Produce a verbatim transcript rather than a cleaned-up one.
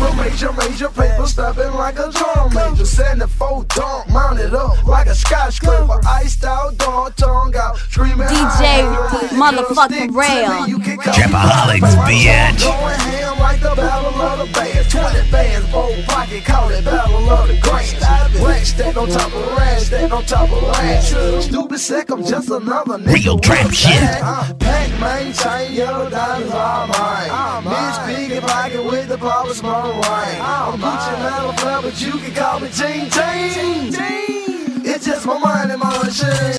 paper major, major paper, stepping like a drum major. seventy-four dunk, mounted up like a skyscraper. Iced out, dog, tongue out, screaming. D J motherfucking Rail. Trapaholics, bitch. Going ham like the battle of the bands. twenty bands, bold pocket, call it battle of the grands. Rack stack on top of rack, stack on top of rack. Stupid sick, I'm just another nigga. Real trap shit. Pack, maintain, yellow diamonds all mine. Miss Piggy pocket with the power small wine. I'm Gucci metal flat, but you can call me Ting Ting. It's just my mind and my machine.